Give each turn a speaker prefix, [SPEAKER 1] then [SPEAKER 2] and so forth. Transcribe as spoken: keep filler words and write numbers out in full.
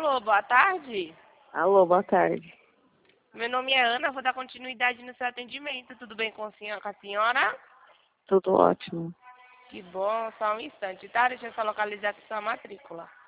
[SPEAKER 1] Alô, boa tarde.
[SPEAKER 2] Alô, boa tarde.
[SPEAKER 1] Meu nome é Ana, vou dar continuidade no seu atendimento. Tudo bem com a senhora? Com a senhora?
[SPEAKER 2] Tudo ótimo.
[SPEAKER 1] Que bom, só um instante, tá? Deixa eu só localizar aqui sua matrícula.